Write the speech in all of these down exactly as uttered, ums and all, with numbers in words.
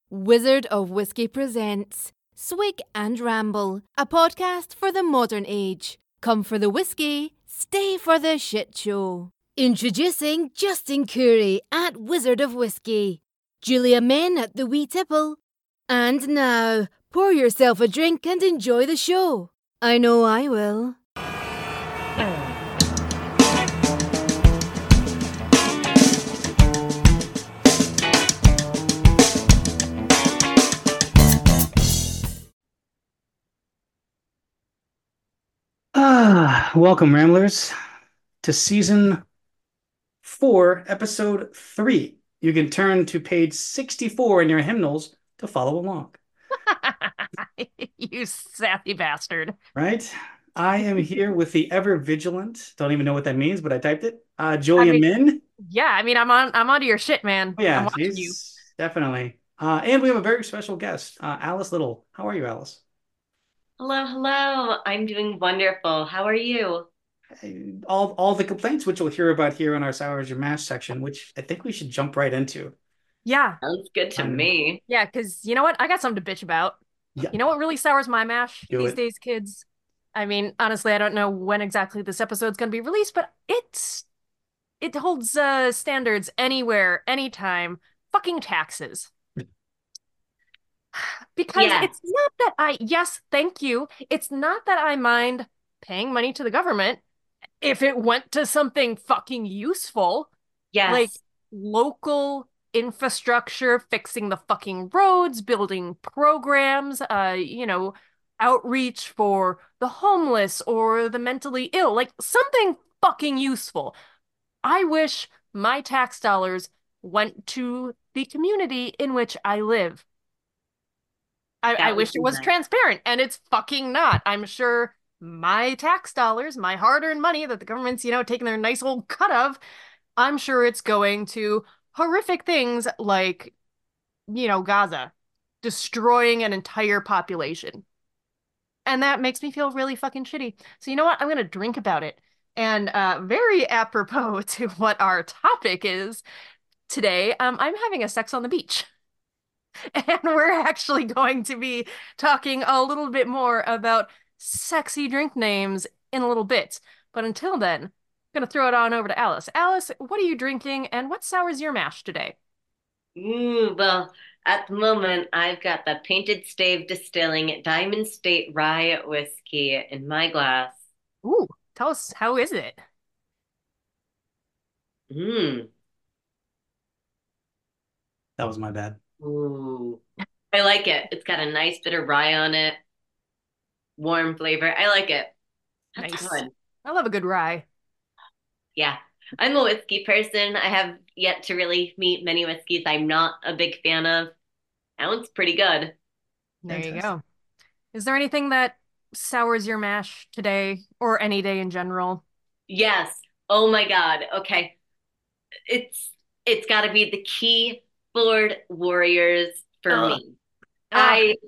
Wizard of Whiskey presents Swig and Ramble, a podcast for the modern age. Come for the whiskey, stay for the shit show. Introducing Justin Curry at Wizard of Whiskey, Julia Min at the Wee Tipple. And now, pour yourself a drink and enjoy the show. I know I will. Ah, welcome, Ramblers, to season four, episode three. You can turn to page sixty-four in your hymnals to follow along. You sassy bastard. Right? I am here with the ever vigilant, don't even know what that means, but I typed it, uh, Julia I mean, Min. Yeah, I mean, I'm on. I'm onto your shit, man. Oh, yeah, I'm watching you. she's definitely. Uh, and we have a very special guest, uh, Alice Little. How are you, Alice? Hello, hello. I'm doing wonderful. How are you? all all the complaints, which we'll hear about here in our Sours Your Mash section, which I think we should jump right into. Yeah, Sounds good to Um, me. yeah, because you know what? I got something to bitch about. Yeah. You know what really sours my mash Do these it. days, kids? I mean, honestly, I don't know when exactly this episode's gonna be released, but it's it holds uh standards anywhere, anytime. Fucking taxes. Because Yeah. it's not that I, yes, thank you. It's not that I mind paying money to the government if it went to something fucking useful, Yes. like local infrastructure, fixing the fucking roads, building programs, uh, you know, outreach for the homeless or the mentally ill, like something fucking useful. I wish my tax dollars went to the community in which I live. I, That I would wish be it was nice. transparent, and it's fucking not. I'm sure my tax dollars, my hard-earned money that the government's, you know, taking their nice old cut of, I'm sure it's going to horrific things like, you know, Gaza, destroying an entire population. And that makes me feel really fucking shitty. So you know what? I'm gonna drink about it. And uh, very apropos to what our topic is today, um, I'm having a sex on the beach. And we're actually going to be talking a little bit more about sexy drink names in a little bit. But until then, I'm going to throw it on over to Alice. Alice, what are you drinking and what sours your mash today? Ooh, well, at the moment, I've got the Painted Stave Distilling Diamond State Rye Whiskey in my glass. Ooh, tell us, how is it? Mmm. That was my bad. Ooh. I like it. It's got a nice bit of rye on it. Warm flavor. I like it. That's Nice. good. I love a good rye. Yeah. I'm a whiskey person. I have yet to really meet many whiskeys I'm not a big fan of. That one's pretty good. There you Fantastic. go. Is there anything that sours your mash today or any day in general? Yes. Oh my God. Okay. It's it's got to be the keyboard warriors for Ugh. me. Ah, I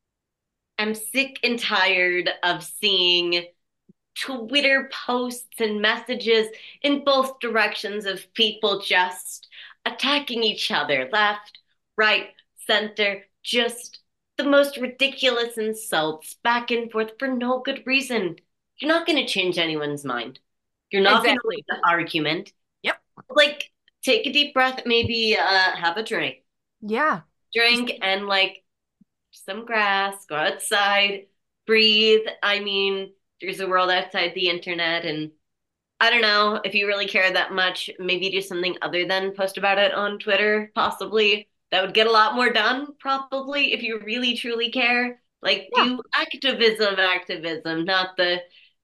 am sick and tired of seeing Twitter posts and messages in both directions of people just attacking each other, left, right, center, just the most ridiculous insults back and forth for no good reason. You're not going to change anyone's mind. You're not going to win exactly. the argument. Yep. Like, take a deep breath, maybe uh, have a drink. Yeah. Just, Drink and like some grass, go outside, breathe. I mean, there's a world outside the internet, and I don't know if you really care that much, maybe do something other than post about it on Twitter, possibly. That would get a lot more done, probably, if you really truly care. Like, yeah. do activism, activism, not the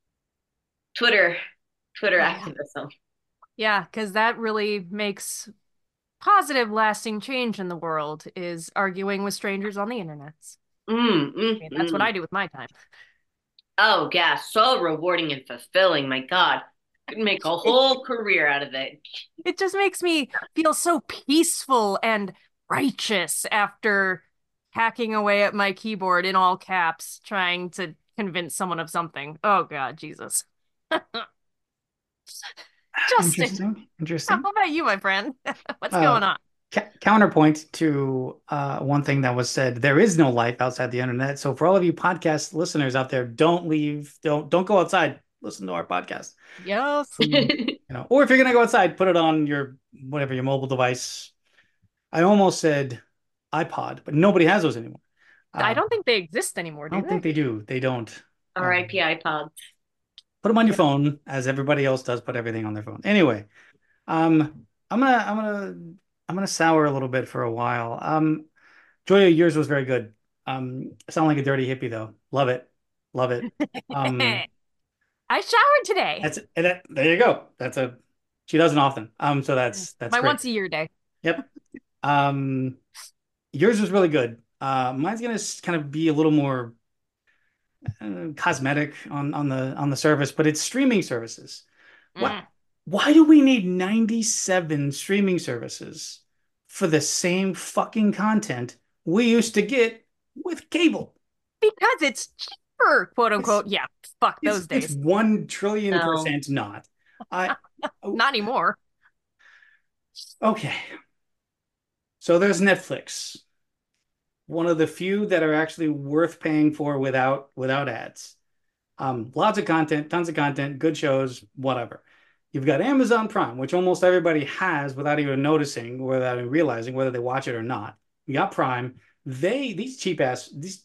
Twitter, Twitter Yeah. activism. Yeah, because that really makes positive, lasting change in the world is arguing with strangers on the internet. Mm, I mm, mean, that's what mm. I do with my time. Oh, yeah, so rewarding and fulfilling. My God, could make a It whole career out of it. it just makes me feel so peaceful and righteous after hacking away at my keyboard in all caps, trying to convince someone of something. Oh God, Jesus. Justin, Interesting. how Interesting. about you, my friend? What's Uh, going on? ca- counterpoint to uh, one thing that was said, there is no life outside the internet. So for all of you podcast listeners out there, don't leave, don't don't go outside. Listen to our podcast. Yes. Um, you know, or if you're gonna go outside, put it on your whatever your mobile device. I almost said iPod, but nobody has those anymore. I Uh, don't think they exist anymore, I do don't they? think they do. They don't. R I P Um, iPods. put them on your Yeah. phone, as everybody else does. Put everything on their phone. Anyway, um, I'm gonna I'm gonna I'm gonna sour a little bit for a while. Um, Joya, yours was very good. Um, sound like a dirty hippie though. Love it, love it. Um, I showered today. that's and that, there you go. That's a she doesn't often. Um, so that's that's My great. once a year day. Yep. Um, yours was really good. Uh, mine's gonna s- kind of be a little more uh, cosmetic on on the on the service, but it's streaming services. What? Mm. Why do we need ninety-seven streaming services for the same fucking content we used to get with cable? Because it's cheaper, quote It's unquote. Yeah, fuck it's those it's days. one trillion No. percent not. I oh, Not anymore. okay. So there's Netflix, one of the few that are actually worth paying for without without ads. Um, lots of content, tons of content, good shows, whatever. You've got Amazon Prime, which almost everybody has without even noticing, without even realizing whether they watch it or not. You got Prime. They these cheap ass these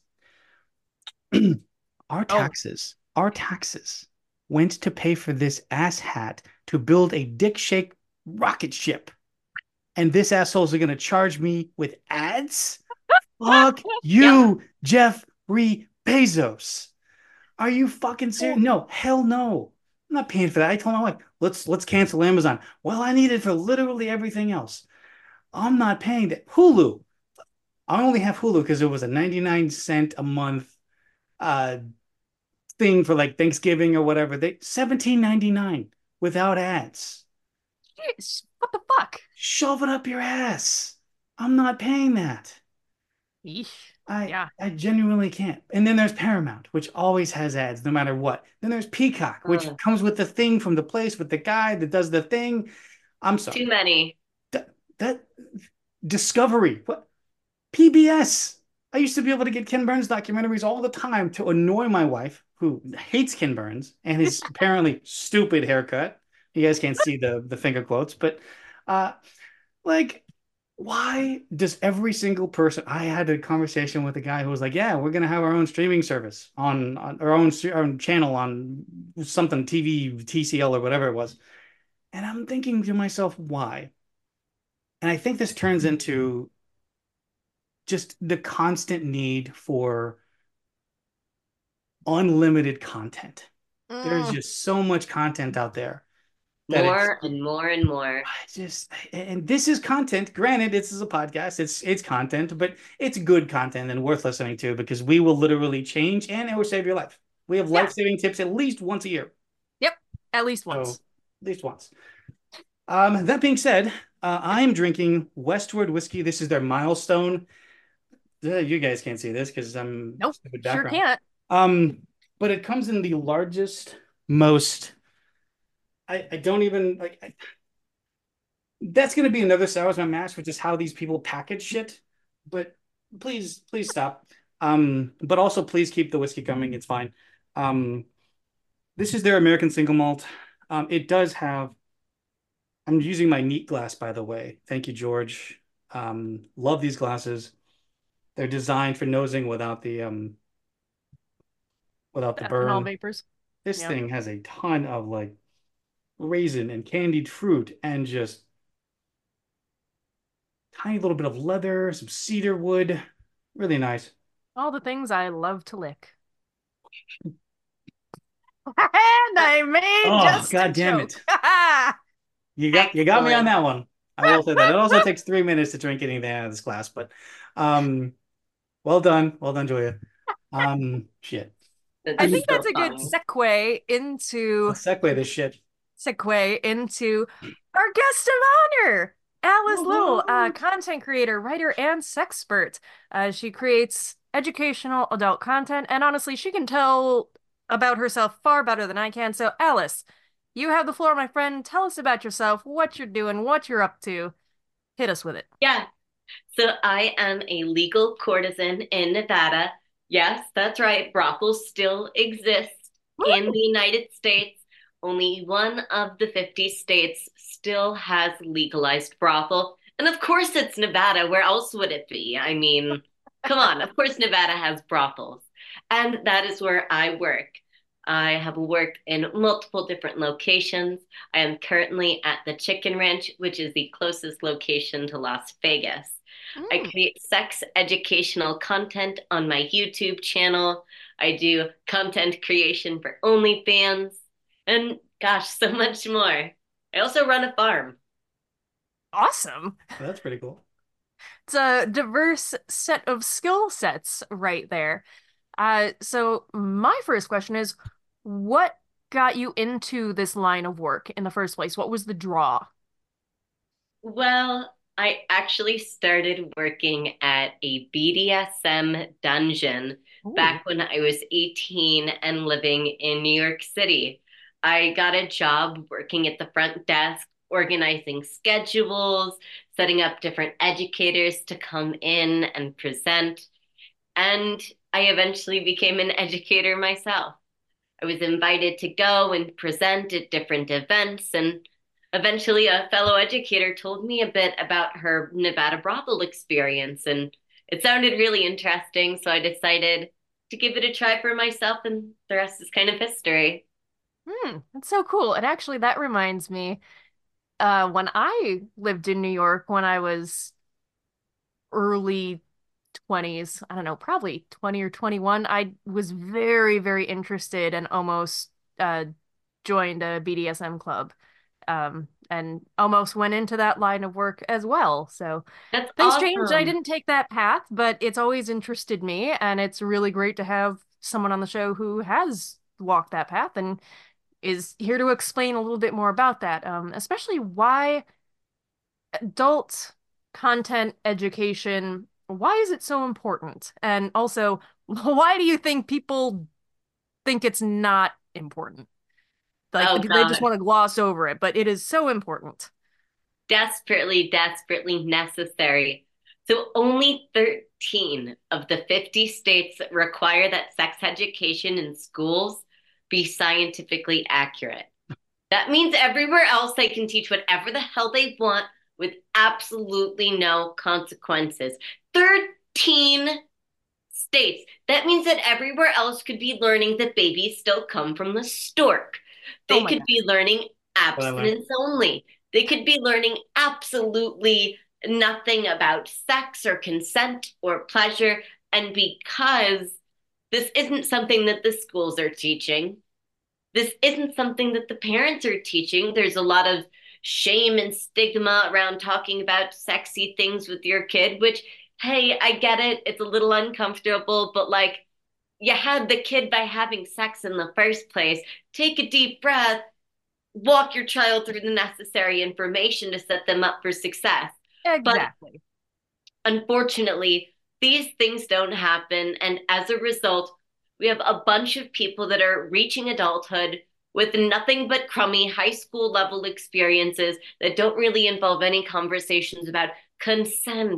our Oh, taxes, our taxes went to pay for this ass hat to build a dick shake rocket ship. And this assholes are gonna charge me with ads? Fuck Yep. you, Jeffrey Bezos. Are you fucking serious? oh, No, hell no. I'm not paying for that. I told my wife, let's let's cancel Amazon. Well, I need it for literally everything else. I'm not paying that. Hulu. I only have Hulu because it was a ninety-nine cent a month uh thing for like Thanksgiving or whatever. They seventeen ninety-nine without ads. jeez. What the fuck? Shove it up your ass. I'm not paying that. Eesh. I Yeah. I genuinely can't. And then there's Paramount, which always has ads no matter what. Then there's Peacock, which Ugh. comes with the thing from the place with the guy that does the thing. I'm Too sorry. many. That, that Discovery, what P B S. I used to be able to get Ken Burns documentaries all the time to annoy my wife, who hates Ken Burns and his apparently stupid haircut. You guys can't see the the finger quotes, but uh like why does every single person I had a conversation with a guy who was like, yeah, we're gonna have our own streaming service on, on our own, our own channel on something T V, T C L or whatever it was. And I'm thinking to myself, why? And I think this turns into just the constant need for unlimited content. There's Mm. just so much content out there that it's More and more and more. I just and this is content. Granted, this is a podcast. It's it's content, but it's good content and worth listening to because we will literally change and it will save your life. We have Yeah. life-saving tips at least once a year. Yep. At least So once. at least once. Um, that being said, uh, I am drinking Westward whiskey. This is their milestone. Uh, you guys can't see this because I'm Nope. stupid Sure background. can't. Um, but it comes in the largest, most. I, I don't even like. I, that's going to be another Sours My Mash, which is how these people package shit. But please, please stop. Um, but also please keep the whiskey coming. It's fine. Um, this is their American single malt. Um, it does have. I'm using my neat glass, by the way. Thank you, George. Um, love these glasses. They're designed for nosing without the um without the Ethanol burn. vapors. This Yeah. thing has a ton of like raisin and candied fruit and just tiny little bit of leather, some cedar wood. Really nice. All the things I love to lick. And I made Oh, just a God damn joke. it. You got you got me on Excellent. that one. I will say that. It also takes three minutes to drink anything out of this glass, but um well done. Well done, Julia. Um shit. That's I think so that's a good funny. segue into Let's segue this shit. segue into our guest of honor, Alice Little, uh, content creator, writer, and sexpert. Uh, she creates educational adult content, and honestly, she can tell about herself far better than I can. So, Alice, you have the floor, my friend. Tell us about yourself, what you're doing, what you're up to. Hit us with it. Yeah. So I am a legal courtesan in Nevada. Yes, that's right. Brothels still exist in the United States. Only one of the fifty states still has legalized brothel. And of course it's Nevada. Where else would it be? I mean, come on. Of course Nevada has brothels. And that is where I work. I have worked in multiple different locations. I am currently at the Chicken Ranch, which is the closest location to Las Vegas. I Mm. create sex educational content on my YouTube channel. I do content creation for OnlyFans and gosh, so much more. I also run a farm. Awesome. Well, that's pretty cool. It's a diverse set of skill sets right there. Uh, so my first question is, what got you into this line of work in the first place? What was the draw? Well, I actually started working at a B D S M dungeon Ooh. back when I was eighteen and living in New York City. I got a job working at the front desk, organizing schedules, setting up different educators to come in and present. And I eventually became an educator myself. I was invited to go and present at different events, and eventually a fellow educator told me a bit about her Nevada brothel experience, and it sounded really interesting, so I decided to give it a try for myself, and the rest is kind of history. Hmm, that's so cool. And actually, that reminds me, uh, when I lived in New York when I was early twenties, I don't know, probably twenty or twenty-one, I was very, very interested and almost uh, joined a B D S M club, um, and almost went into that line of work as well. So That's things changed. I awesome. didn't take that path, but it's always interested me, and it's really great to have someone on the show who has walked that path and is here to explain a little bit more about that, um, especially why adult content education, why is it so important? And also, why do you think people think it's not important? Like Oh they just God, want to gloss over it, but it is so important. desperately, desperately necessary. So only thirteen of the fifty states require that sex education in schools be scientifically accurate. That means everywhere else they can teach whatever the hell they want with absolutely no consequences. thirteen states. That means that everywhere else could be learning that babies still come from the stork. Oh They my could God. be learning What I learned. abstinence only. They could be learning absolutely nothing about sex or consent or pleasure. And because this isn't something that the schools are teaching, this isn't something that the parents are teaching. There's a lot of shame and stigma around talking about sexy things with your kid, which, hey, I get it. It's a little uncomfortable, but like, you had the kid by having sex in the first place. Take a deep breath, walk your child through the necessary information to set them up for success. But Exactly. unfortunately, these things don't happen. And as a result, we have a bunch of people that are reaching adulthood with nothing but crummy high school level experiences that don't really involve any conversations about consent,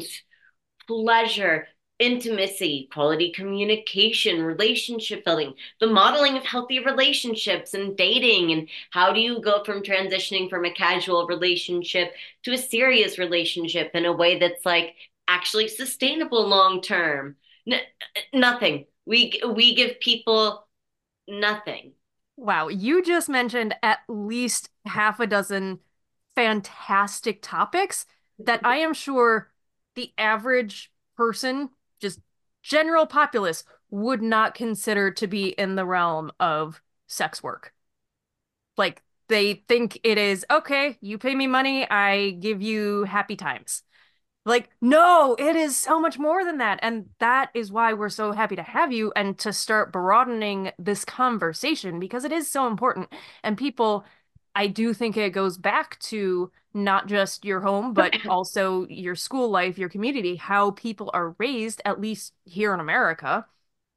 pleasure, intimacy, quality communication, relationship building, the modeling of healthy relationships and dating, and how do you go from transitioning from a casual relationship to a serious relationship in a way that's like actually sustainable long term. N- nothing. We we give people nothing. Wow, you just mentioned at least half a dozen fantastic topics that I am sure the average person, just general populace, would not consider to be in the realm of sex work. Like they think it is, okay, you pay me money, I give you happy times. Like, no, it is so much more than that. And that is why we're so happy to have you and to start broadening this conversation because it is so important. And people, I do think it goes back to not just your home, but also your school life, your community, how people are raised, at least here in America,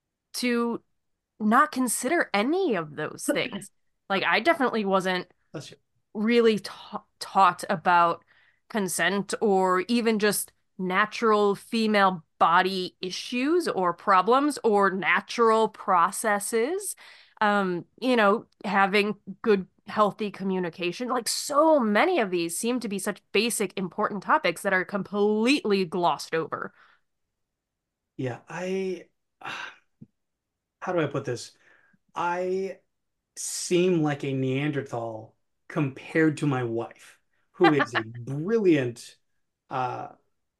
to not consider any of those things. Like, I definitely wasn't That's really ta taught about consent or even just natural female body issues or problems or natural processes. Um, you know, having good, healthy communication. Like so many of these seem to be such basic, important topics that are completely glossed over. Yeah, I, how do I put this? I seem like a Neanderthal compared to my wife, who is a brilliant uh,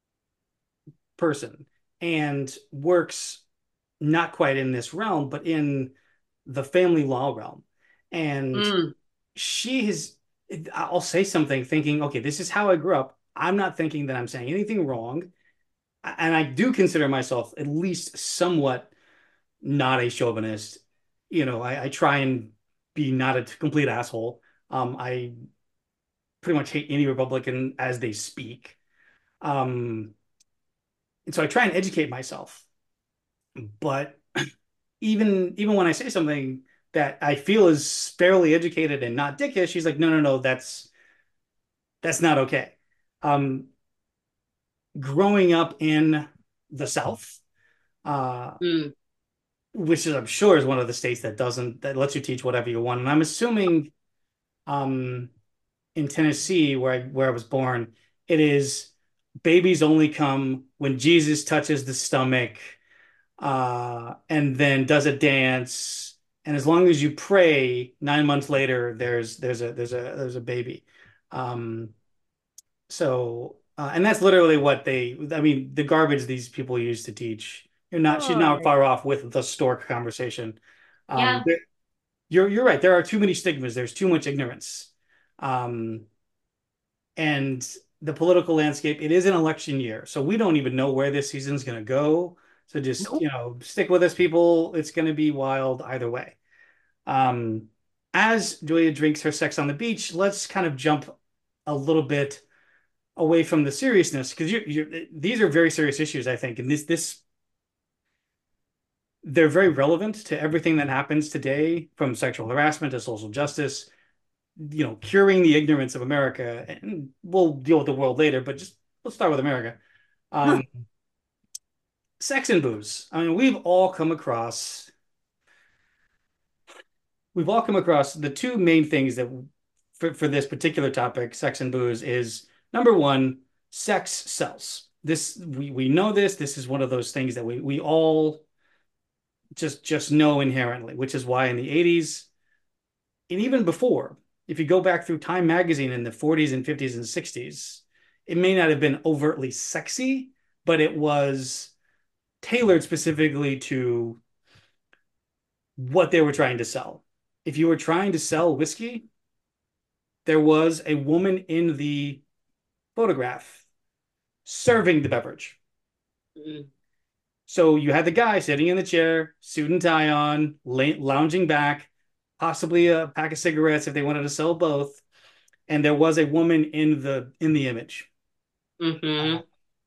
person and works not quite in this realm, but in the family law realm. And Mm. she has, I'll say something thinking, okay, this is how I grew up. I'm not thinking that I'm saying anything wrong. And I do consider myself at least somewhat not a chauvinist. You know, I, I try and be not a complete asshole. Um, I pretty much hate any Republican as they speak. Um, and so I try and educate myself. But even even when I say something that I feel is fairly educated and not dickish, she's like, no, no, no, that's that's not okay. Um, growing up in the South, uh, Mm. which is I'm sure is one of the states that doesn't that lets you teach whatever you want, and I'm assuming um, in Tennessee, where I where I was born, it is babies only come when Jesus touches the stomach, uh, and then does a dance. And as long as you pray, nine months later, there's there's a there's a there's a baby. Um, so uh, and that's literally what they. I mean, the garbage these people use to teach. You're not. She's Oh, not far off with the stork conversation. Um, Yeah. you're you're right. There are too many stigmas. There's too much ignorance. Um, and the political landscape, it is an election year. So we don't even know where this season's going to go. So just, you nope. know, stick with us, people. It's going to be wild either way. Um, as Julia drinks her sex on the beach, let's kind of jump a little bit away from the seriousness because you, you, these are very serious issues, I think, and this this they're very relevant to everything that happens today, from sexual harassment to social justice. You know, curing the ignorance of America, and we'll deal with the world later, but just let's start with America. Um, sex and booze. I mean, we've all come across we've all come across the two main things that for, for this particular topic, sex and booze, is number one, sex sells. This we we know this. This is one of those things that we we all just just know inherently, which is why in the eighties and even before, if you go back through Time magazine in the forties and fifties and sixties, it may not have been overtly sexy, but it was tailored specifically to what they were trying to sell. If you were trying to sell whiskey, there was a woman in the photograph serving the beverage. Mm. So you had the guy sitting in the chair, suit and tie on, lounging back, possibly a pack of cigarettes if they wanted to sell both. And there was a woman in the in the image. Uh, Mm-hmm.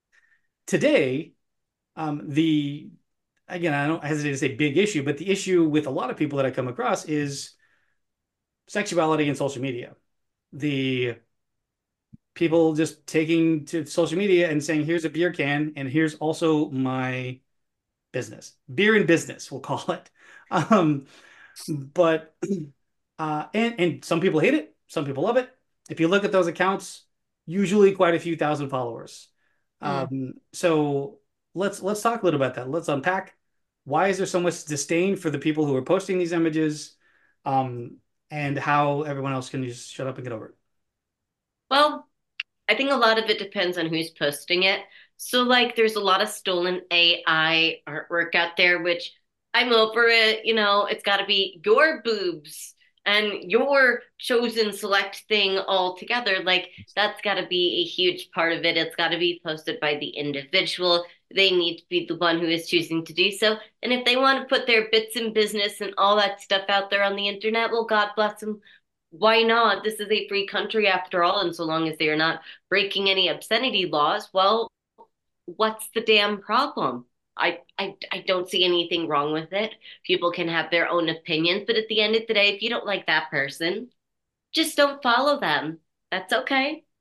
today, um, the again, I don't hesitate to say big issue, but the issue with a lot of people that I come across is sexuality and social media. The people just taking to social media and saying, here's a beer can, and here's also my business. Beer and business, we'll call it. Um, but uh, and and some people hate it, some people love it. If you look at those accounts, usually quite a few thousand followers. Mm. Um, so let's let's talk a little about that. Let's unpack why is there so much disdain for the people who are posting these images, um, and how everyone else can just shut up and get over it. Well, I think a lot of it depends on who's posting it. So, like, there's a lot of stolen A I artwork out there, which I'm over it. You know, it's got to be your boobs and your chosen select thing all together. Like, that's got to be a huge part of it. It's got to be posted by the individual. They need to be the one who is choosing to do so. And if they want to put their bits in business and all that stuff out there on the internet, well, God bless them. Why not? This is a free country after all, and so long as they are not breaking any obscenity laws, well, what's the damn problem? I, I I don't see anything wrong with it. People can have their own opinions, but at the end of the day, if you don't like that person, just don't follow them. That's okay.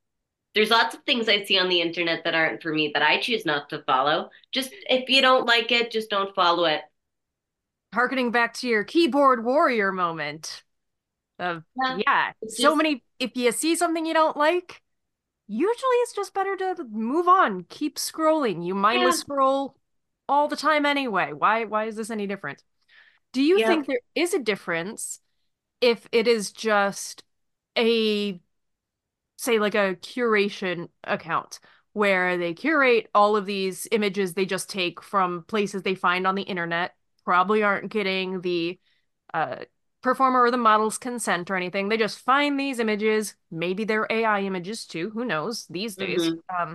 There's lots of things I see on the internet that aren't for me that I choose not to follow. Just if you don't like it, just don't follow it. Harkening back to your keyboard warrior moment of, Yeah, yeah, it's so just many, if you see something you don't like, usually it's just better to move on, keep scrolling. You yeah, mindless scroll all the time anyway. Why, why is this any different? Do you yeah. think there is a difference if it is just a, say, like a curation account where they curate all of these images they just take from places they find on the internet, probably aren't getting the uh, performer or the model's consent or anything. They just find these images, maybe they're A I images too, who knows these days, hmm um,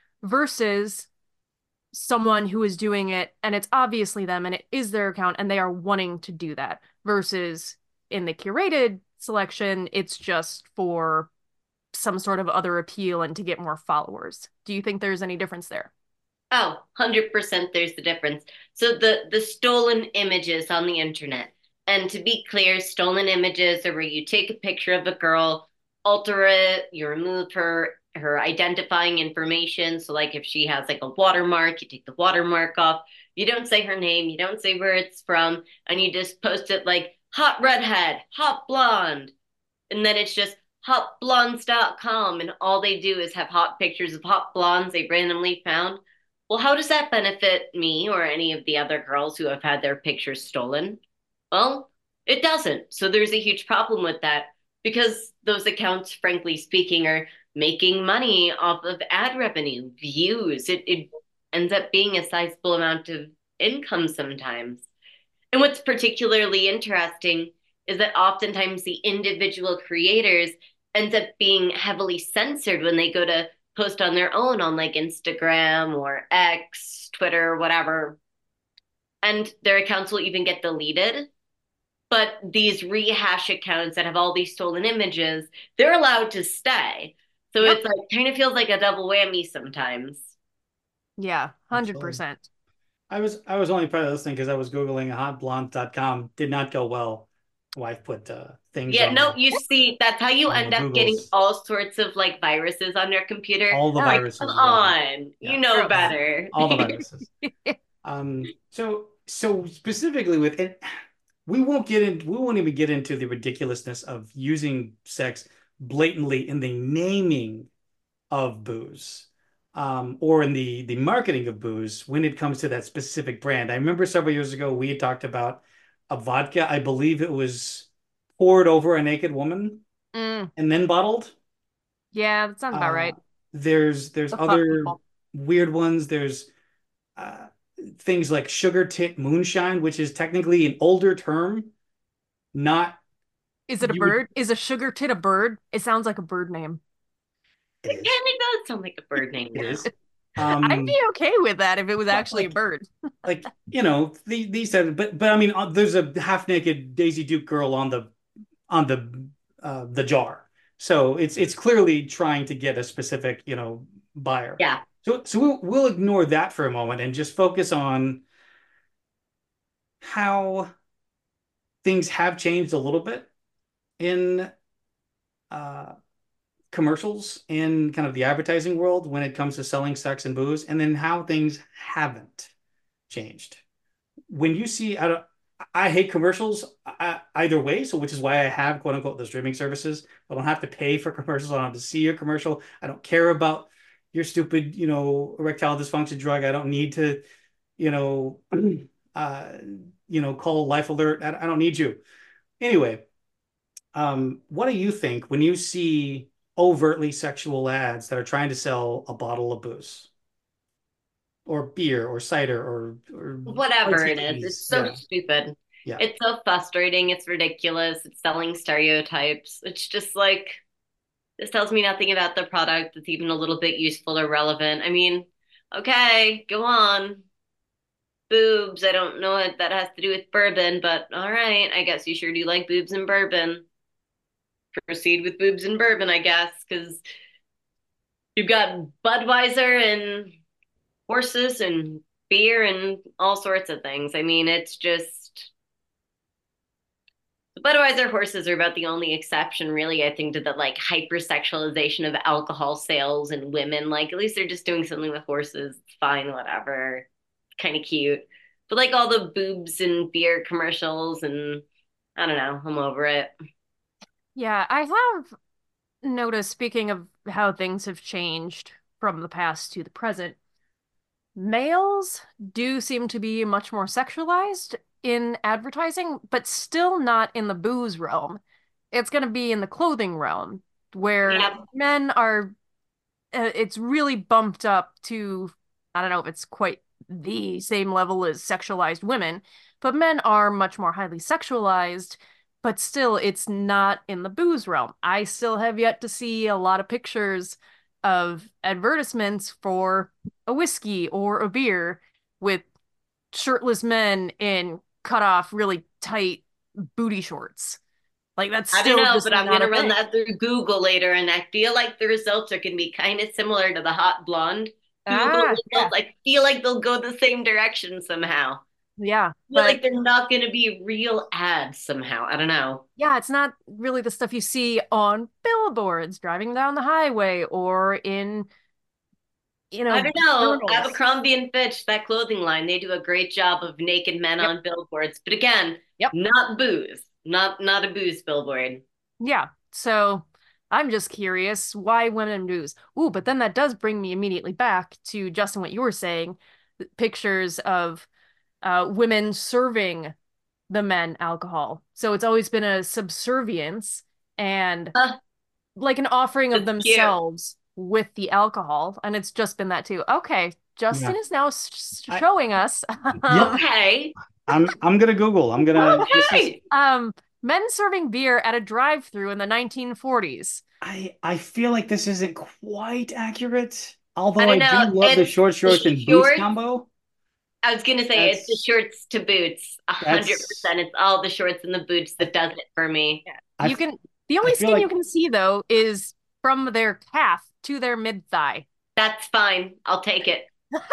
versus someone who is doing it and it's obviously them and it is their account and they are wanting to do that versus in the curated selection, it's just for some sort of other appeal and to get more followers. Do you think there's any difference there? Oh, one hundred percent there's the difference. So the the stolen images on the internet. And to be clear, stolen images are where you take a picture of a girl, alter it, you remove her her identifying information. So like if she has like a watermark, you take the watermark off. You don't say her name, you don't say where it's from, and you just post it like hot redhead, hot blonde. And then it's just hot blondes dot com, and all they do is have hot pictures of hot blondes they randomly found. Well, how does that benefit me or any of the other girls who have had their pictures stolen? Well, it doesn't. So there's a huge problem with that because those accounts, frankly speaking, are making money off of ad revenue, views. It, it ends up being a sizable amount of income sometimes. And what's particularly interesting is that oftentimes the individual creators ends up being heavily censored when they go to post on their own on like Instagram or X, Twitter, whatever. And their accounts will even get deleted. But these rehash accounts that have all these stolen images, they're allowed to stay. So Yep. it's like kind of feels like a double whammy sometimes. Yeah, Absolutely. one hundred percent. I was I was only probably listening because I was Googling hot blonde dot com. Did not go well. Wife put uh, things Yeah, on no, the you see, that's how you on the end up getting Googles, all sorts of like viruses on your computer. all the Oh, Like, come viruses. Yeah, on, yeah, you know gross. better. all the viruses. Um, so so specifically with it, we won't get in. We won't even get into the ridiculousness of using sex blatantly in the naming of booze, um, or in the the marketing of booze when it comes to that specific brand. I remember several years ago we had talked about a vodka. I believe it was poured over a naked woman Mm, and then bottled. yeah, that sounds about Uh, right. there's there's The fuck other people. weird ones. There's uh, things like sugar tit moonshine, which is technically an older term. Not Is it a you would bird? Is a sugar tit a bird? It sounds like a bird name. it It is kind of does sound like a bird name it now. is. I'd Um, be okay with that if it was but actually a like bird. like you know the, these types of, but but I mean uh, there's a half naked Daisy Duke girl on the on the uh, the jar, so it's it's clearly trying to get a specific you know buyer. Yeah. So so we'll we'll ignore that for a moment and just focus on how things have changed a little bit in uh, commercials in kind of the advertising world when it comes to selling sex and booze, and then how things haven't changed. When you see, I, don't, I hate commercials I, either way, so which is why I have quote unquote the streaming services. I don't have to pay for commercials. I don't have to see a commercial. I don't care about your stupid, you know, erectile dysfunction drug. I don't need to, you know, uh, you know, call Life Alert. I, I don't need you. Anyway, um, what do you think when you see overtly sexual ads that are trying to sell a bottle of booze or beer or cider or or Whatever it is, martinis? it's so Yeah, stupid. yeah. It's so frustrating. It's ridiculous. It's selling stereotypes. It's just like, this tells me nothing about the product that's even a little bit useful or relevant. I mean, okay, go on. Boobs. I don't know what that has to do with bourbon, but all right. I guess you sure do like boobs and bourbon. Proceed with boobs and bourbon, I guess, because you've got Budweiser and horses and beer and all sorts of things. I mean, it's just The Budweiser horses are about the only exception, really, I think, to the like hypersexualization of alcohol sales and women. Like, at least they're just doing something with horses. It's fine, whatever. Kind of cute. But like all the boobs and beer commercials, and I don't know, I'm over it. Yeah, I have noticed, speaking of how things have changed from the past to the present, males do seem to be much more sexualized in advertising, but still not in the booze realm. It's going to be in the clothing realm where Yeah, men are, uh, it's really bumped up to, I don't know if it's quite the same level as sexualized women, but men are much more highly sexualized, but still it's not in the booze realm. I still have yet to see a lot of pictures of advertisements for a whiskey or a beer with shirtless men in cut off, really tight booty shorts. Like that's I don't still know, just but I'm not gonna a run thing. that through Google later, and I feel like the results are gonna be kind of similar to the hot blonde Google Ah, yeah, results. I feel like they'll go the same direction somehow. yeah. I feel But like they're not gonna be real ads somehow. I don't know. yeah, it's not really the stuff you see on billboards driving down the highway or in, you I know, don't know. journals. Abercrombie and Fitch, that clothing line, they do a great job of naked men Yep, on billboards. But again, yep, not booze. Not not a booze billboard. yeah. So I'm just curious why women booze. Ooh, but then that does bring me immediately back to Justin, what you were saying, pictures of uh, women serving the men alcohol. So it's always been a subservience and Huh, like an offering of that's cute. themselves with the alcohol. And it's just been that too. Okay, Justin Yeah. is now s- I, showing us yep. um, Okay. I'm I'm gonna Google. I'm gonna this is Okay. um, men serving beer at a drive-through in the nineteen forties. I I feel like this isn't quite accurate. I Although don't I know. do love the It's short the shorts and boots shorts. combo. I was gonna say it's the That's shorts to boots. A hundred that's percent. It's all the shorts and the boots I that does it for me. Yeah. I, You can, the I only feel skin you like can see though is from their calf to their mid-thigh. That's fine. I'll take it.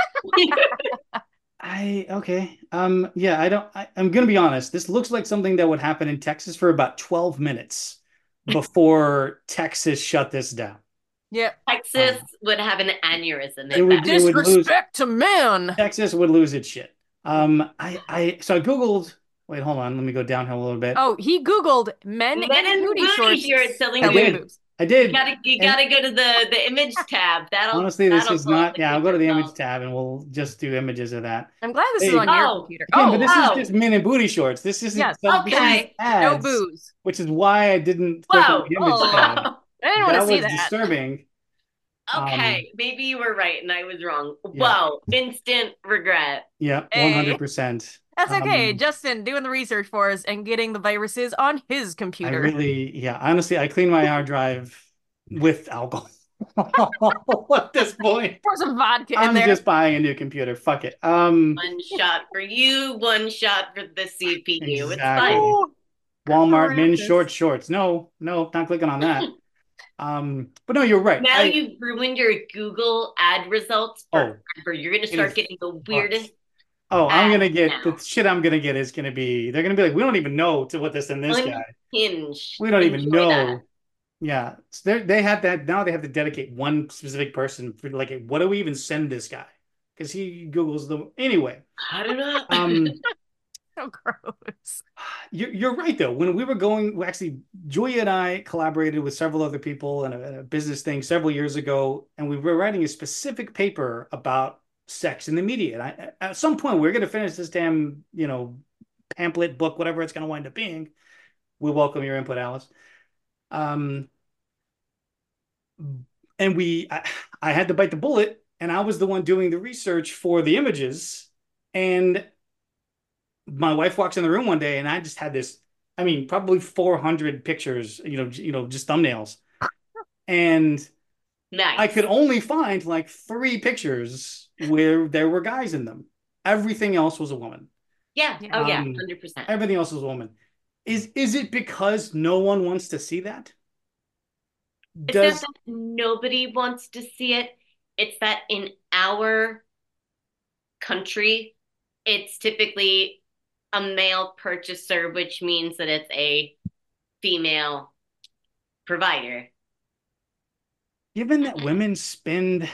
I okay. Um yeah, I don't I, I'm gonna be honest. This looks like something that would happen in Texas for about twelve minutes before Texas shut this down. Yeah. Texas Um would have an aneurysm it if that would it was would lose Disrespect to men. Texas would lose its shit. Um I I so I Googled wait, hold on, let me go downhill a little bit. Oh, he Googled men men in in booty booty shorts shorts selling I selling did. boobs. I You did. gotta you And gotta go to the the image tab. That'll honestly, this that'll is pull up not the yeah, I'll good go to the image results. tab and we'll just do images of that. I'm glad this is Hey, on your Oh, computer. again, but Oh, this is just oh, men in booty shorts. This isn't yes. some this is okay. No ads, booze. which is why I didn't click on Whoa. the image tab. Oh, I didn't want to That see was that. disturbing. Um, Okay, maybe you were right and I was wrong. yeah, Whoa, instant regret. yeah, Hey, one hundred percent. that's okay. Um, Justin doing the research for us and getting the viruses on his I computer. really, yeah, honestly, I clean my hard drive with alcohol at this point. Pour some vodka in I'm there. just buying a new computer. Fuck it. Um, One shot for you, one shot for the C P U. It's fine. exactly. Oh, Walmart men's Krampus. short shorts. No, no, not clicking on that. Um, but no, you're right. Now I you've ruined your Google ad results oh, forever. You're gonna it start is getting the fucked. weirdest Oh, I'm ads gonna get the now. shit I'm gonna get is gonna be they're gonna be like, we don't even know to what this and this guy. Unhinged. We don't even Enjoy that. know. Yeah. So they they had that now they have to dedicate one specific person for like what do we even send this guy? Because he Googles them anyway. I don't know. Um So gross. you're, you're right though. When we were going, actually, Julia and I collaborated with several other people in a, in a business thing several years ago, and we were writing a specific paper about sex in the media. And I, at some point, we're going to finish this damn, you know, pamphlet book, whatever it's going to wind up being. We welcome your input, Alice. Um, and we, I, I had to bite the bullet, and I was the one doing the research for the images, and my wife walks in the room one day and I just had this, I mean, probably four hundred pictures, you know, you know, just thumbnails. And I Nice. could only find like three pictures where there were guys in them. Everything else was a woman. Yeah. Yeah. Oh yeah. Um, Hundred percent. everything else was a woman. Is is it because no one wants to see that? It's not Does that nobody wants to see it. It's that in our country, it's typically a male purchaser, which means that it's a female provider. Given that women spend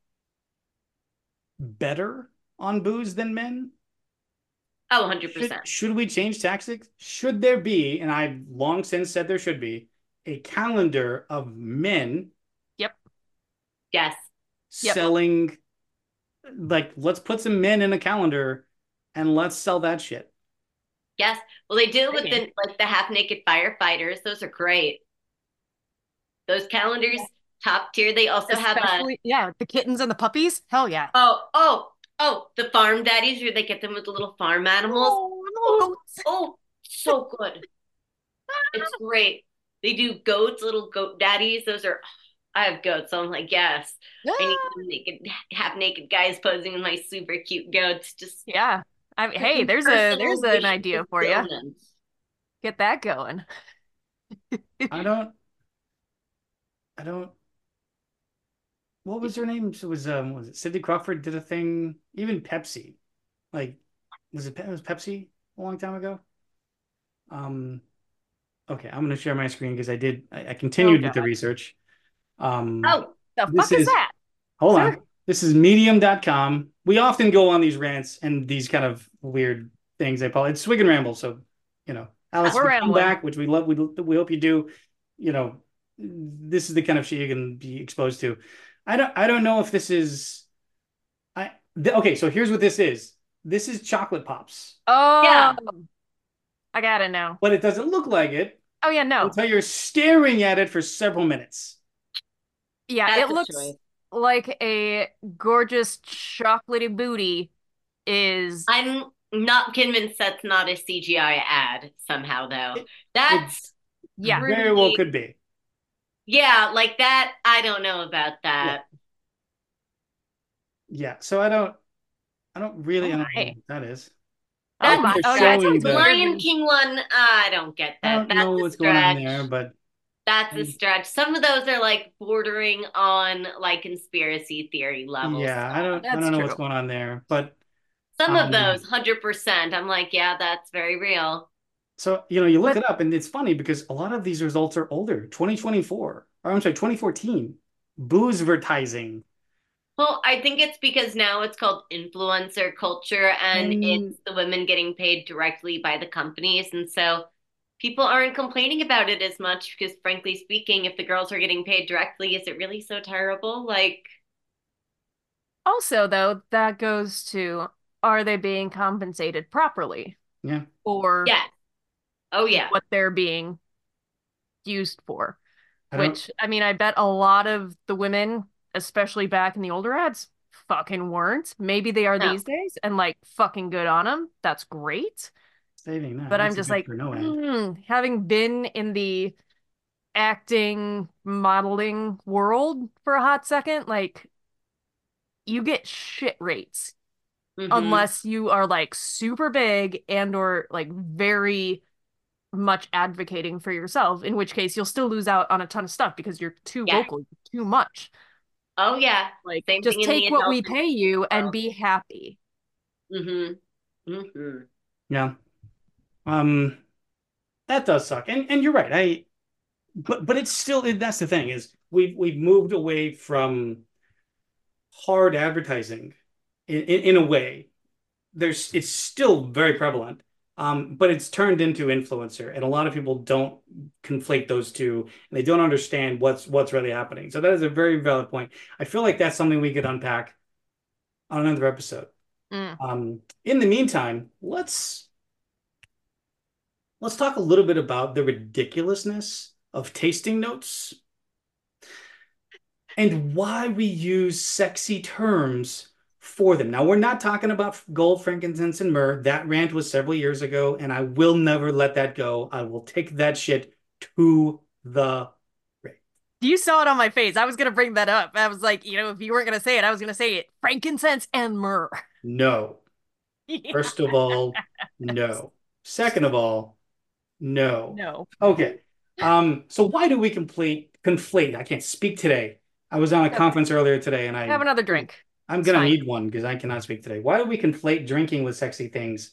better on booze than men, Oh, one hundred should, percent. should we change tactics? Should there be, and I've long since said there should be, a calendar of men Yep. Yes. Yep. selling, like, let's put some men in a calendar and let's sell that shit. Yes. Well, they do with Okay. the like the half naked firefighters. Those are great. Those calendars, top tier. They also have a Especially, yeah, the kittens and the puppies. Hell yeah. oh, oh, oh, the farm daddies where they get them with the little farm animals. Oh, little Oh, goats. oh, so good. It's great. They do goats, little goat daddies. Those are, I have goats, so I'm like, yes. I need some naked, half naked guys posing with my super cute goats. Just Yeah. I mean, hey, there's a there's an personal idea for you. fulfillment. Get that going. I don't, I don't, what was her name? It was, um, was it Cindy Crawford did a thing, even Pepsi, like, was it, it was Pepsi a long time ago? Um, okay, I'm going to share my screen because I did, I, I continued Oh, with the God. research. Um, Oh, The this fuck is is, that? hold Sir? on. This is medium dot com. We often go on these rants and these kind of weird things. I call it Swig and Ramble. So, you know, Alice, We're if you come rambling. back, which we love, we, we hope you do. You know, this is the kind of shit you can be exposed to. I don't, I don't know if this is, I, th- okay, so here's what this is. This is chocolate pops, Oh, Yeah. I got it now. but it doesn't look like it Oh yeah, no. until you're staring at it for several minutes. Yeah, that's it a looks choice. like a gorgeous chocolatey booty is I'm not convinced that's not a C G I ad somehow, though. It- That's yeah. Very well pretty, could be. yeah, like that. I don't know about that. Yeah, so I don't, I don't really, I Oh don't know my. what that is. Oh That's my. a Oh yeah, it stretch. showing sounds The the- weird Lion when- King one, I don't get I that. don't That's know a what's going on stretch. there, but That's a Mm. stretch. Some of those are like bordering on like conspiracy theory level yeah, I stuff. don't, I That's don't know what's true. going on there. But Some of um, those, one hundred percent. I'm like, yeah, that's very real. so you know, you look But- it up, and it's funny because a lot of these results are older, twenty twenty-four, or I'm sorry, twenty fourteen. Boozevertising. Well, I think it's because now it's called influencer culture and And- it's the women getting paid directly by the companies. And so people aren't complaining about it as much because, frankly speaking, if the girls are getting paid directly, is it really so terrible? Like, Also, though, that goes to, are they being compensated properly Yeah, for yeah. Oh, yeah. what they're being used for? I don't. Which, I mean, I bet a lot of the women, especially back in the older ads, fucking weren't. Maybe they are No. these days and like fucking good on them. That's great. Stating that, But I'm that's just good like, for no ad. hmm, having been in the acting, modeling world for a hot second, like, you get shit rates Mhm. unless you are like super big and or like very much advocating for yourself, in which case you'll still lose out on a ton of stuff because you're too Yeah. vocal, too much. Oh, yeah. Like, Same just thing in the take what we adult pay you and world. be happy. Mm-hmm. Mm-hmm. Yeah. Um, that does suck. And and you're right. I but but it's still that's the thing is we've we've moved away from hard advertising in, in, in a way. There's it's still very prevalent. Um, but it's turned into influencer, and a lot of people don't conflate those two, and they don't understand what's what's really happening. So that is a very valid point. I feel like that's something we could unpack on another episode. Mm. Um, in the meantime, let's let's talk a little bit about the ridiculousness of tasting notes and why we use sexy terms for them. Now, we're not talking about gold, frankincense, and myrrh. That rant was several years ago, and I will never let that go. I will take that shit to the grave. You saw it on my face. I was gonna bring that up. I was like, you know, if you weren't gonna say it, I was gonna say it. Frankincense and myrrh. No. First of all, no. Second of all, no. No. Okay. Um, so why do we complete conflate? I can't speak today. I was on a Okay. conference earlier today and I Have another drink. I'm It's gonna fine. need one because I cannot speak today. Why do we conflate drinking with sexy things?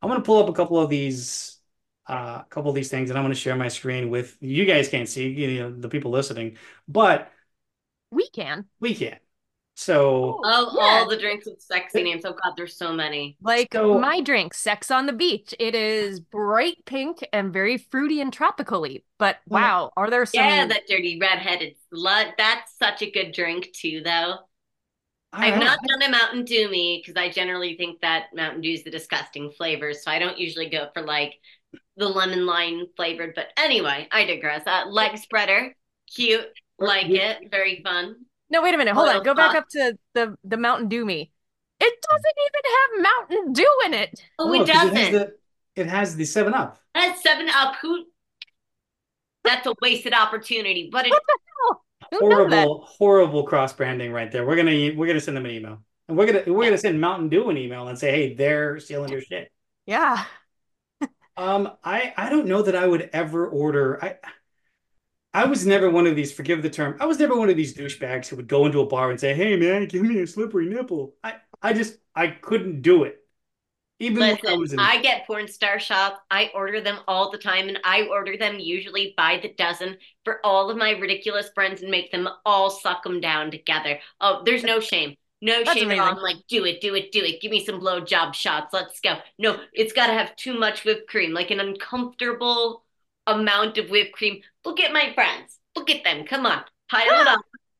I'm gonna pull up a couple of these, uh, a couple of these things, and I'm gonna share my screen with you guys. Can't see, you know, the people listening, but We can. we can. So, Oh, Of yeah. all the drinks with sexy names, oh God, there's so many. Like So- my drink, Sex on the Beach. It is bright pink and very fruity and tropical-y. But wow, are there some Yeah, that dirty redheaded slut. That's such a good drink too, though. I I've don't not know. done a Mountain Dew me because I generally think that Mountain Dew is the disgusting flavor, so I don't usually go for like the lemon lime flavored. But anyway, I digress. Uh, leg spreader, cute, like We- it, very fun. No, wait a minute. Hold Oil on. Go back sauce. up to the the Mountain Dew me. It doesn't even have Mountain Dew in it. Oh, no, it 'cause it has doesn't. the it has the Seven Up. That's Seven Up. Who? That's a wasted opportunity. But it, What the hell? Who does that? Horrible, horrible cross branding right there. We're gonna we're gonna send them an email, and we're gonna we're gonna send Mountain Dew an email and say, hey, they're stealing your shit. Yeah. Um, I I don't know that I would ever order. I I was never one of these. Forgive the term. I was never one of these douchebags who would go into a bar and say, hey man, give me a slippery nipple. I I just I couldn't do it. Even when I listen, was in. I get porn star shots. I order them all the time, and I order them usually by the dozen for all of my ridiculous friends and make them all suck them down together. Oh, there's no shame. No That's shame at all. amazing. I'm like, do it, do it, do it. Give me some blowjob shots. Let's go. No, it's got to have too much whipped cream, like an uncomfortable amount of whipped cream. Look at my friends. Look at them. Come on. Pile it up.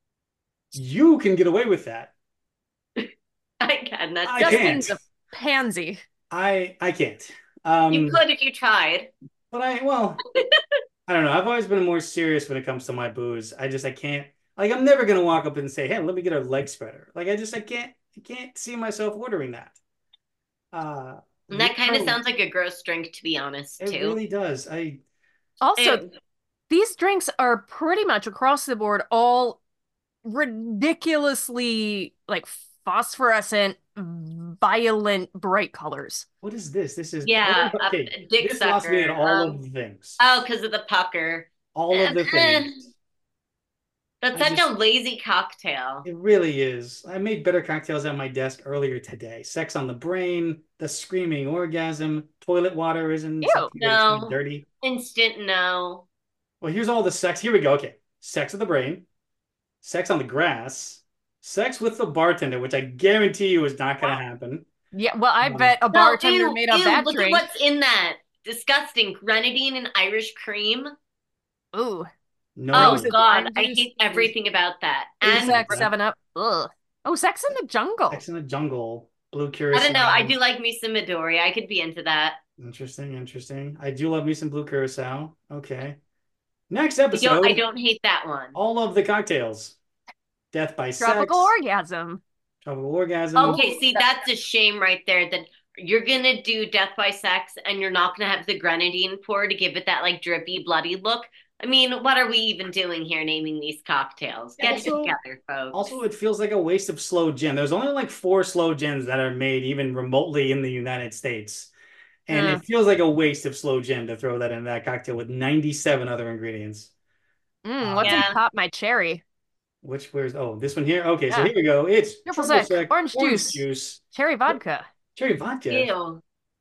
You can get away with that. I can. That's I just, Justin's can't. a pansy. I I can't. Um, you could if you tried. but I well, I don't know. I've always been more serious when it comes to my booze. I just I can't. Like I'm never gonna walk up and say, "Hey, let me get a leg spreader." Like I just I can't I can't see myself ordering that. Uh, And that kind of no, sounds like a gross drink, to be honest, it too. really does. I Also, And- these drinks are pretty much across the board all ridiculously like phosphorescent, violent, bright colors. what is this? This is Yeah, oh, a okay. dick This lost me at sucker. all Um, of the things. Oh, because of the pucker. All of the things. That's I such just- a lazy cocktail. It really is. I made better cocktails at my desk earlier today. Sex on the Brain, the Screaming Orgasm, toilet water isn't Ew. something that's kinda No. dirty. Instant no. Well, here's all the sex. Here we go. Okay. Sex of the Brain, sex on the grass, sex with the bartender, which I guarantee you is not going to happen. Yeah, well, I Um, bet a No, bartender ew, made up ew, that look drink. at what's in that. Disgusting. Grenadine and Irish cream. Ooh, No. Oh, Roses, God. lime I juice, hate everything about that. Sex And Sex, Seven Up. Ugh. Oh, Sex in the Jungle. Sex in the Jungle, Blue I Curacao. don't know. I do like me some Midori. I could be into that. Interesting, interesting. I do love me some Blue Curacao. Okay. Next I episode, don't, I don't hate that one. all of the cocktails. Death by Tropical sex, orgasm. tropical orgasm. Okay, see, that's a shame right there that you're gonna do death by sex and you're not gonna have the grenadine pour to give it that like drippy, bloody look. I mean, what are we even doing here naming these cocktails? Get Also- it together, folks. Also, it feels like a waste of slow gin. There's only like four slow gins that are made even remotely in the United States. And Hmm. it feels like a waste of slow gin to throw that in that cocktail with ninety-seven other ingredients. Mm, what's Yeah. in Pop My Cherry? Which, where's, oh, this one here? Okay, so Yeah. here we go. It's Triple triple sec, sec, orange juice. juice, Cherry vodka. cherry vodka. Ew.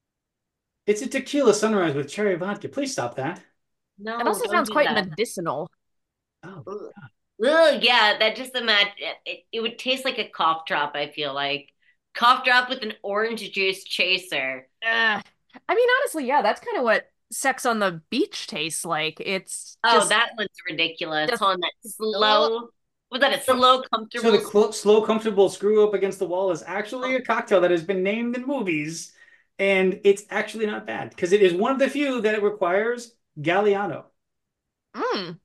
It's a tequila sunrise with cherry vodka. Please stop that. No, It also don't sounds do quite that. medicinal. Oh, Ugh. Ugh, yeah, that just imagine it, it would taste like a cough drop, I feel like. Cough drop with an orange juice chaser. Ugh. I mean, honestly, yeah, that's kind of what Sex on the Beach tastes like. It's Oh, just that one's ridiculous. just- On that slow, was that a slow, so comfortable? the cl- slow, comfortable screw up against the wall is actually a cocktail that has been named in movies, and it's actually not bad because it is one of the few that it requires Galliano. mm.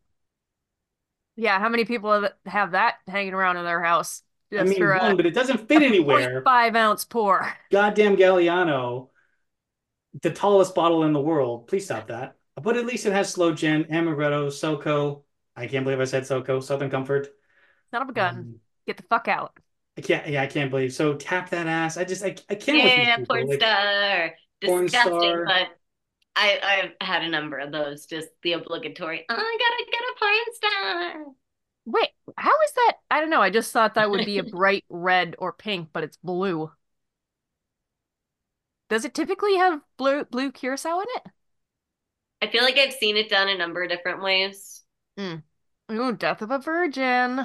Yeah, how many people have- have that hanging around in their house I just mean, for one, a but it doesn't fit anywhere. five ounce pour? Goddamn Galliano, the tallest bottle in the world. Please stop that. But at least it has slow gin, amaretto, SoCo. I can't believe I said SoCo. Southern Comfort. Son of a gun. Um, Get the fuck out. I can't. Yeah, I can't believe. So tap that ass. I just. I. I can't. with these Yeah, people. porn Like, star. Porn Disgusting, star. but I I've had a number of those. Just the obligatory. Oh, I gotta get a porn star. Wait, how is that? I don't know. I just thought that would be a bright red or pink, but it's blue. Does it typically have blue blue curacao in it? I feel like I've seen it done a number of different ways. Mm. Ooh, Death of a Virgin.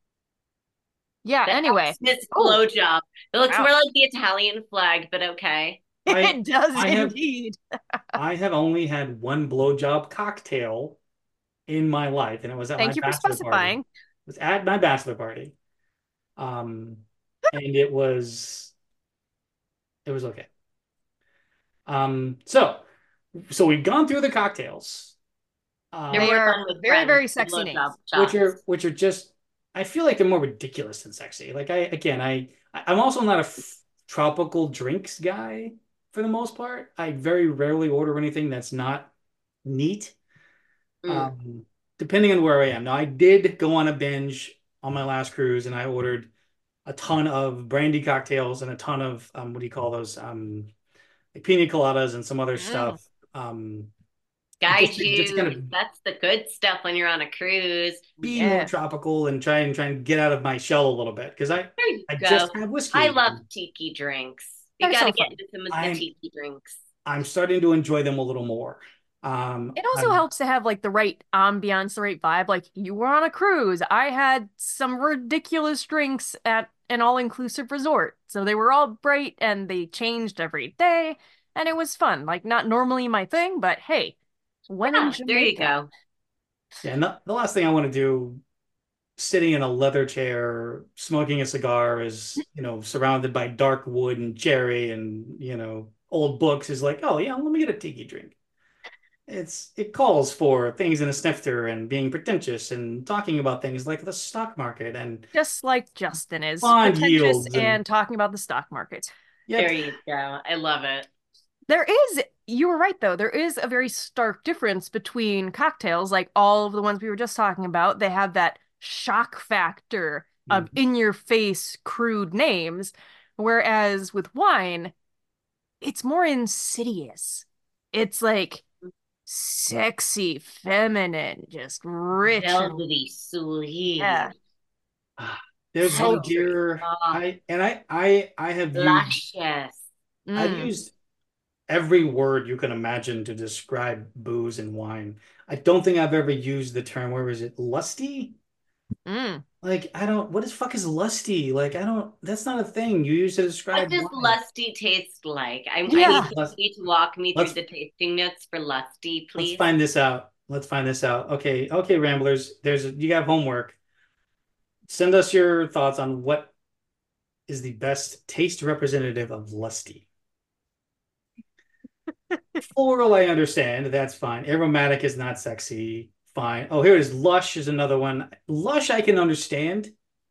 Yeah, The anyway. Xmas Oh, blowjob. It looks wow. more like the Italian flag, but okay. I It does I have indeed. I have only had one blowjob cocktail in my life, and it was at my Thank you for bachelor party. It specifying. was at my bachelor party. Um, and it was it was okay. Um, so so we've gone through the cocktails. They're They Um, more are fun with very, friends, very the sexy blowjob names. which shots. are which are just I feel like they're more ridiculous than sexy. Like I again I I'm also not a f tropical drinks guy for the most part. I very rarely order anything that's not neat. Mm. Um, depending on where I am. Now I did go on a binge on my last cruise and I ordered a ton of brandy cocktails and a ton of um what do you call those? Um like pina coladas and some other Mm, stuff. Um Guy just to, just to kind juice. of That's the good stuff when you're on a cruise. be more yeah. tropical and try and try and get out of my shell a little bit because I There you I go. just had whiskey I love again. tiki drinks. You They're got to so get fun. into some of the I'm tiki drinks. I'm starting to enjoy them a little more. Um, It also I helps to have like the right ambiance, the right vibe. Like you were on a cruise. I had some ridiculous drinks at an all-inclusive resort. So they were all bright and they changed every day. And it was fun. Like not normally my thing, but hey, when in Yeah, there you Jamaica. go. yeah, and the, the last thing I want to do sitting in a leather chair smoking a cigar is, you know, surrounded by dark wood and cherry and, you know, old books is like, oh yeah, let me get a tiki drink. It's it calls for things in a snifter and being pretentious and talking about things like the stock market and Just like Justin is bond pretentious yields and and talking about the stock market. yep. There you go. I love it. There is, you were right though, there is a very stark difference between cocktails, like all of the ones we were just talking about. They have that shock factor of Mhm. in your face, crude names, whereas with wine, it's more insidious. It's like sexy, feminine, just rich and Velvety yeah, sweet. There's one sultry. here Oh, I and I I I have used luscious. I've Mm, used every word you can imagine to describe booze and wine. I don't think I've ever used the term, where is it, lusty? mm. Like, I don't, what the fuck is lusty? Like, I don't, that's not a thing you use to What describe does wine. lusty taste like? I, I need Yeah, Let's, you to walk me through let's, the tasting notes for lusty, let's please. find this out. Let's find this out. Okay, okay, Ramblers, there's, a, you have homework. Send us your thoughts on what is the best taste representative of lusty. Floral, I understand. That's fine. Aromatic is not sexy. Fine. Oh, here it is. Lush is another one. Lush, I can understand.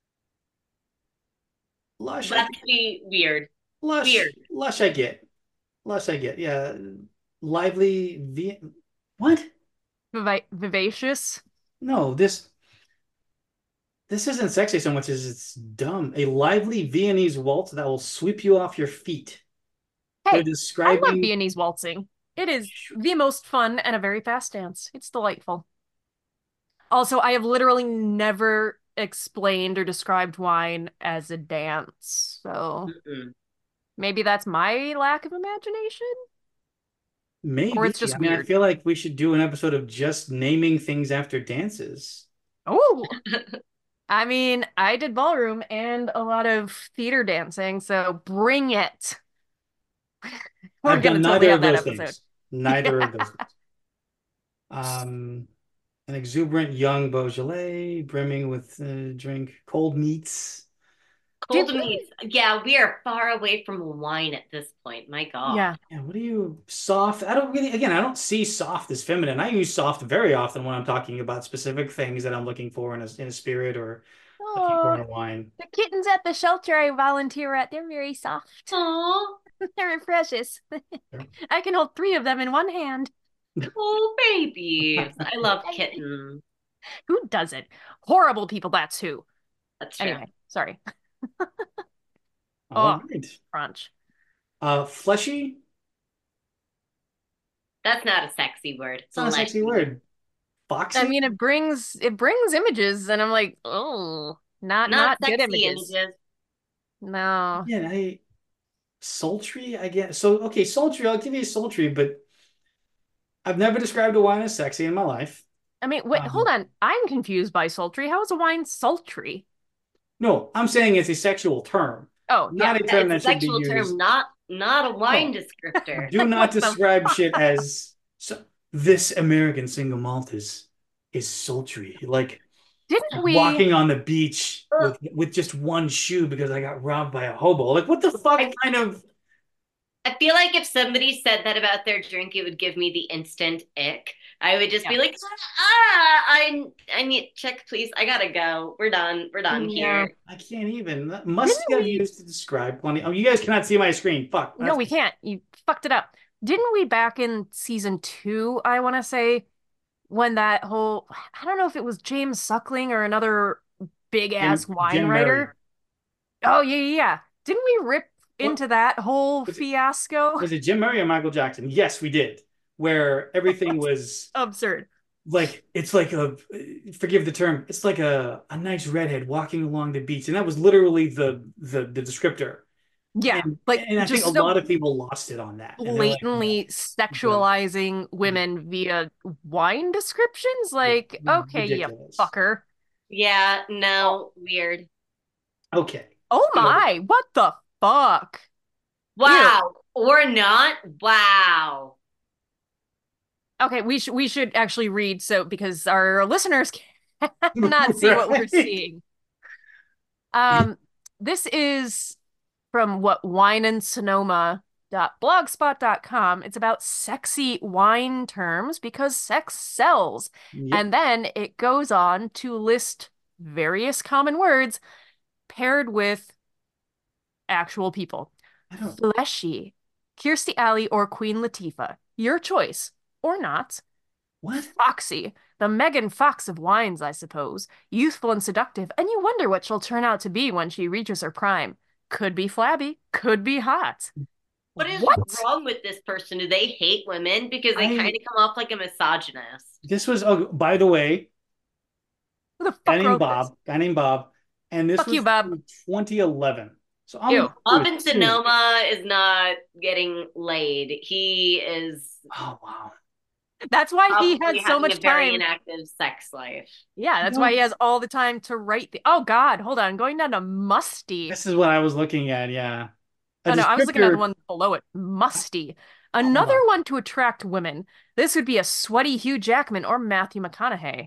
Lush, I Lusty, weird. Lush, Weird. Lush, I get. Lush, I get. Yeah. Lively, v what? Viva vivacious. No, this this isn't sexy so much as it's dumb. A lively Viennese waltz that will sweep you off your feet. They're Hey, I love describing. Viennese waltzing. It is the most fun and a very fast dance. It's delightful. Also, I have literally never explained or described wine as a dance. So Mm-mm. maybe that's my lack of imagination, or Maybe. it's I just mean, I weird. feel like we should do an episode of just naming things after dances. Oh, I mean, I did ballroom and a lot of theater dancing, so bring it. We're I've gonna done totally neither have of that those episode. things. Neither of those things. Um, an exuberant young Beaujolais, brimming with uh, drink, cold meats. Did Cold we? meats. Yeah, we are far away from wine at this point. My God. Yeah. Yeah, what do you soft? I don't really, again, I don't see soft as feminine. I use soft very often when I'm talking about specific things that I'm looking for in a, in a spirit or looking for Oh, in a wine. the kittens at the shelter I volunteer at, they're very soft. Oh, They're precious. Sure. I can hold three of them in one hand. oh, babies. I love kittens. Who doesn't? Horrible people, that's who. That's true. Anyway, sorry. All Oh, right. crunch. Uh, fleshy? That's not a sexy word. It's not a sexy Fleshy. word. I Foxy? mean, it brings it brings images, and I'm like, oh, not Not not good sexy images. images. No. Yeah, I sultry, I guess. So, okay, sultry, I'll give you sultry, but I've never described a wine as sexy in my life. I mean, wait, hold Um, on. I'm confused by sultry. How is a wine sultry? no, I'm saying it's a sexual term, Oh, yeah. not a Yeah, term it's a that should be sexual term, used. not not a wine No, descriptor. do not What the describe fuck? shit as so, this American single malt is is sultry. Like Didn't we? walking on the beach Ugh, with with just one shoe because I got robbed by a hobo. Like what the fuck I, kind of I feel like if somebody said that about their drink, it would give me the instant ick. I would just Yeah. be like, ah, I I need check, please. I gotta go. We're done. We're done Yeah. here. I can't even. Musty Didn't I've we? used to describe plenty. Oh, you guys cannot see my screen. Fuck. No, That's we can't. You fucked it up. Didn't we back in season two, I want to say, when that whole, I don't know if it was James Suckling or another big ass Jim wine Jim Murray. writer. Oh, yeah, yeah, yeah. Didn't we rip What into that whole was it? fiasco? Was it Jim Murray or Michael Jackson? Yes, we did. Where everything was Absurd. like it's like a forgive the term, it's like a, a nice redhead walking along the beach. And that was literally the the the descriptor. Yeah, And like and I think a just lot so of people lost it on that. And they're like, no, blatantly the, sexualizing women via wine descriptions. yeah, Like, okay, you ridiculous. fucker. Yeah, Oh, no, weird. Okay. oh So my, what the fuck? Ew. Wow. Or not. Wow. Okay, we should we should actually read so because our listeners cannot see what we're right. seeing. Um, this is from what wine and sonoma dot blogspot dot com. It's about sexy wine terms because sex sells. Yep. And then it goes on to list various common words paired with actual people. I don't Fleshy, Kirstie Alley or Queen Latifah. Your choice, or not. what? Foxy, the Megan Fox of wines, I suppose. Youthful and seductive, and you wonder what she'll turn out to be when she reaches her prime. Could be flabby, could be hot. What is What? wrong with this person? Do they hate women because they kind I of come off like a misogynist? this was oh by the way, Who the guy fuck named wrote this? Bob, guy named Bob, and this Fuck you, was Bob. from twenty eleven. So I'm Ew. it was Bob soon. Sonoma is not getting laid. He is Oh wow. That's why he probably had so having a much very time. inactive sex life. Yeah, I that's why he don't has all the time to write the. Oh God, hold on. Going down to musty. this is what I was looking at, yeah. A Oh no, I was looking at the descriptor. one below it. Musty. Hold Another on. one to attract women. This would be a sweaty Hugh Jackman or Matthew McConaughey.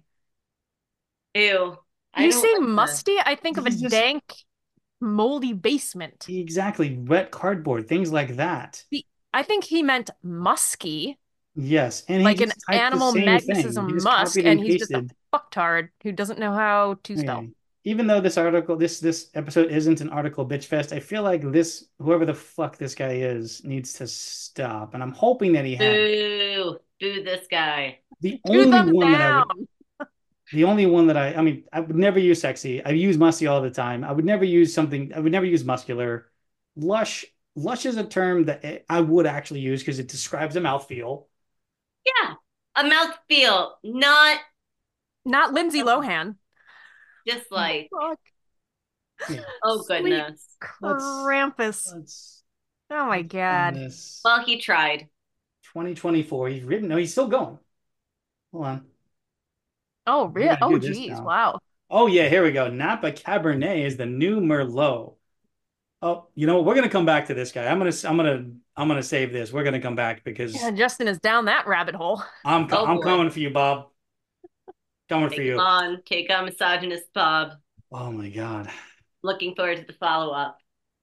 Ew. I You don't say like that. musty, I think of a He's just dank, moldy basement. exactly wet cardboard, things like that. The, I think he meant musky, Yes, and he like an just typed the animal same thing. He magnetism just musk, copied and and he's just a pasted. fucktard who doesn't know how to spell. Okay. Even though this article, this this episode isn't an article bitch fest, I feel like this whoever the fuck this guy is needs to stop. And I'm hoping that he has. Boo. Boo this guy. The Two only thumbs one that I would down. the only one that I I mean, I would never use sexy. I use musty all the time. I would never use something, I would never use muscular. Lush, lush is a term that I would actually use because it describes a mouthfeel. Yeah. A mouthfeel, not Not Lindsay a Lohan. dislike. Fuck. Yeah. Oh, Sweet goodness. Let's Krampus. let's Oh my let's find God. this. Well, he tried. twenty twenty-four. He's written. No, he's still going. Hold on. Oh, We real? gotta Oh, do this geez. now. Wow. Oh yeah, here we go. Napa Cabernet is the new Merlot. Oh, you know what? We're gonna come back to this guy. I'm gonna I'm gonna I'm gonna save this. We're gonna come back Yeah, because Justin is down that rabbit hole. I'm co- Oh, I'm boy. coming for you, Bob. Coming for Take him you. on. Take on misogynist Bob. Oh my God. Looking forward to the follow up.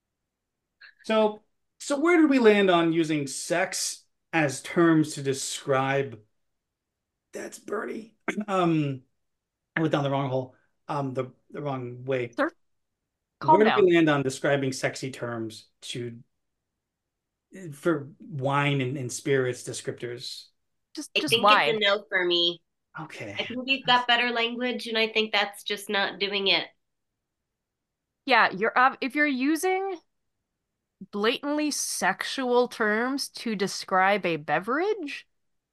So so where did we land on using sex as terms to describe? That's Bernie. Um, I went down the wrong hole. Um, the the wrong way. Sir, calm Where do down. we land on describing sexy terms to for wine and, and spirits descriptors? Just, I just think it's a why? no for me. Okay. I think we've got better language, and I think that's just not doing it. Yeah, you're uh, if you're using blatantly sexual terms to describe a beverage,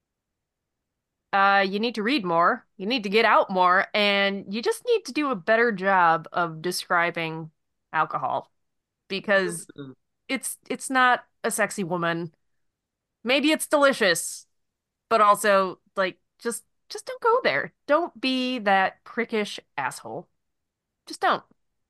uh, you need to read more. You need to get out more, and you just need to do a better job of describing alcohol because Mm-mm. it's it's not a sexy woman. Maybe it's delicious, but also like just just don't go there. Don't be that prickish asshole. Just don't.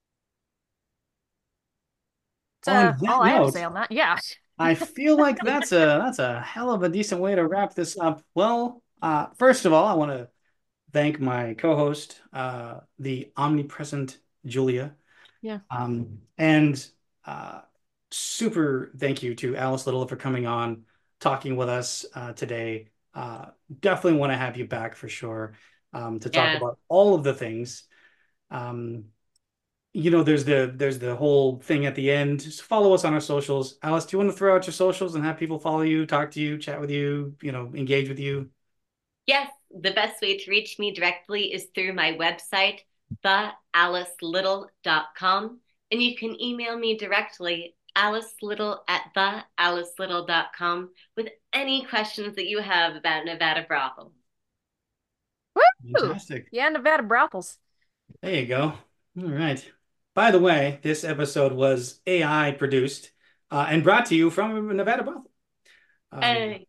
On That's uh, that all I have to note, say on that. Yeah. I feel like that's a that's a hell of a decent way to wrap this up. Well, uh, first of all, I want to thank my co-host, uh, the omnipresent Julia. Yeah. Um, and uh, super thank you to Alice Little for coming on, talking with us uh, today. Uh, definitely want to have you back for sure um, to talk Yeah. about all of the things. Um, you know, there's the there's the whole thing at the end. Just follow us on our socials. Alice, do you want to throw out your socials and have people follow you, talk to you, chat with you, you know, engage with you? Yes, the best way to reach me directly is through my website, the alice little dot com. And you can email me directly, alicelittle at the alice little dot com, with any questions that you have about Nevada brothel. Woo! Fantastic. Yeah, Nevada brothels. There you go. All right. By the way, this episode was A I produced uh, and brought to you from Nevada Brothel. Um, Hey.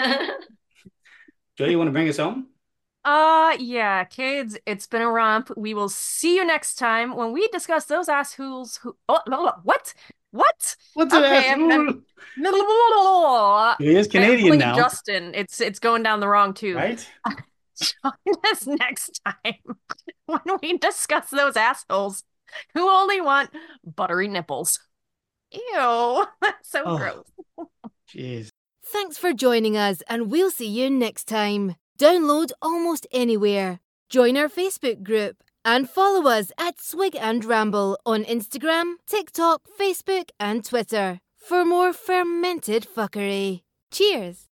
Joe, you want to bring us home? Uh, yeah, kids, it's been a romp. We will see you next time when we discuss those assholes who. Oh, no, no, what? What? What's an Okay, I'm, I'm... asshole? No, no, no, no, no. He is I'm Canadian pulling now, Justin. It's it's going down the wrong tube. right? Join us next time when we discuss those assholes who only want buttery nipples. Ew, that's so Oh. gross. Jeez. Thanks for joining us, and we'll see you next time. Download almost anywhere. Join our Facebook group and follow us at Swig and Ramble on Instagram, TikTok, Facebook, and Twitter for more fermented fuckery. Cheers.